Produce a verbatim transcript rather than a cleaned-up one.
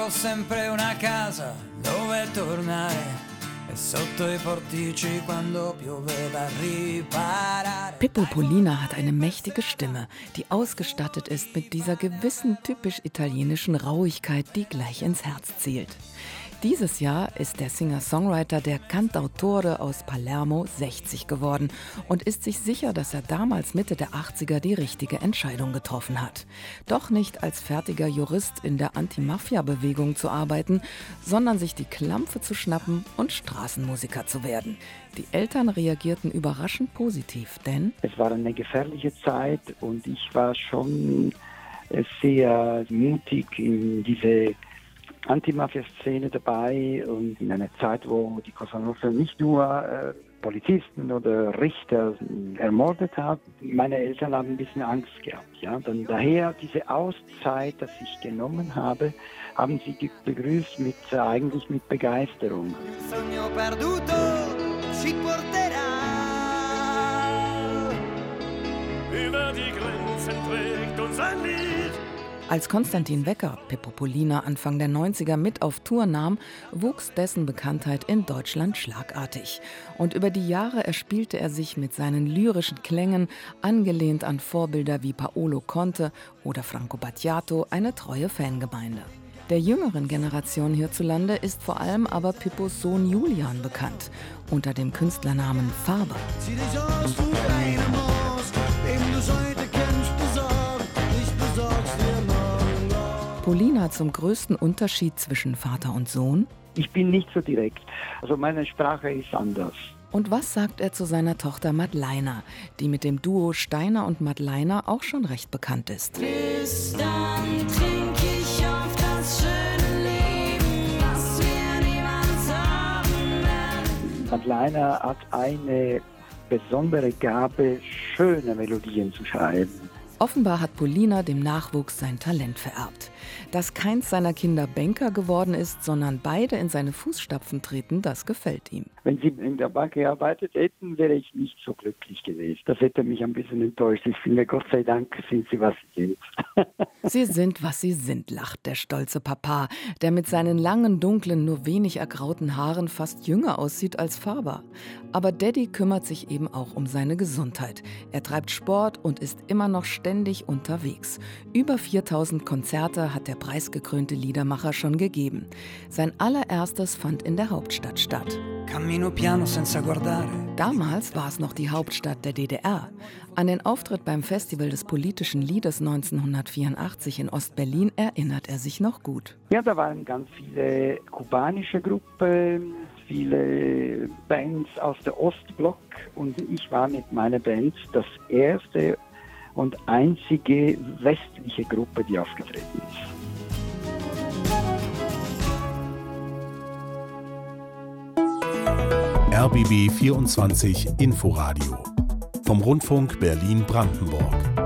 ho sempre una casa dove tornare. Pippo Polina hat eine mächtige Stimme, die ausgestattet ist mit dieser gewissen typisch italienischen Rauigkeit, die gleich ins Herz zielt. Dieses Jahr ist der Singer-Songwriter der Cantautore aus Palermo sechzig geworden und ist sich sicher, dass er damals Mitte der achtziger die richtige Entscheidung getroffen hat. Doch nicht als fertiger Jurist in der Anti-Mafia-Bewegung zu arbeiten, sondern sich die Klampfe zu schnappen und Straßenmusiker zu werden. Die Eltern reagierten überraschend positiv, denn es war eine gefährliche Zeit und ich war schon sehr mutig in diese Anti-Mafia-Szene dabei und in einer Zeit, wo die Cosa Nostra nicht nur äh, Polizisten oder Richter ermordet hat. Meine Eltern haben ein bisschen Angst gehabt. Ja? Dann daher diese Auszeit, das ich genommen habe, haben sie ge- begrüßt mit äh, eigentlich mit Begeisterung. Über die Grenzen trägt uns ein Lied. Als Konstantin Wecker Pippo Polina Anfang der neunziger mit auf Tour nahm, wuchs dessen Bekanntheit in Deutschland schlagartig. Und über die Jahre erspielte er sich mit seinen lyrischen Klängen, angelehnt an Vorbilder wie Paolo Conte oder Franco Battiato, eine treue Fangemeinde. Der jüngeren Generation hierzulande ist vor allem aber Pippos Sohn Julian bekannt, unter dem Künstlernamen Faber. Polina zum größten Unterschied zwischen Vater und Sohn? Ich bin nicht so direkt. Also meine Sprache ist anders. Und was sagt er zu seiner Tochter Madleina, die mit dem Duo Steiner und Madleina auch schon recht bekannt ist? Bis dann trink ich auf das schöne Leben, was wir niemals haben werden. Madleina hat eine besondere Gabe, schöne Melodien zu schreiben. Offenbar hat Polina dem Nachwuchs sein Talent vererbt. Dass keins seiner Kinder Banker geworden ist, sondern beide in seine Fußstapfen treten, das gefällt ihm. Wenn sie in der Bank gearbeitet hätten, wäre ich nicht so glücklich gewesen. Das hätte mich ein bisschen enttäuscht. Ich finde, Gott sei Dank sind sie, was sie sind. Sie sind, was sie sind, lacht der stolze Papa, der mit seinen langen, dunklen, nur wenig ergrauten Haaren fast jünger aussieht als Faber. Aber Daddy kümmert sich eben auch um seine Gesundheit. Er treibt Sport und ist immer noch ständig unterwegs. Über viertausend Konzerte hat der preisgekrönte Liedermacher schon gegeben. Sein allererstes fand in der Hauptstadt statt. Cammino piano senza guardare. Damals war es noch die Hauptstadt der D D R. An den Auftritt beim Festival des politischen Liedes neunzehnhundertvierundachtzig in Ostberlin erinnert er sich noch gut. Ja, da waren ganz viele kubanische Gruppen, viele Bands aus der Ostblock und ich war mit meiner Band das erste und einzige westliche Gruppe, die aufgetreten ist. R B B vierundzwanzig Inforadio vom Rundfunk Berlin-Brandenburg.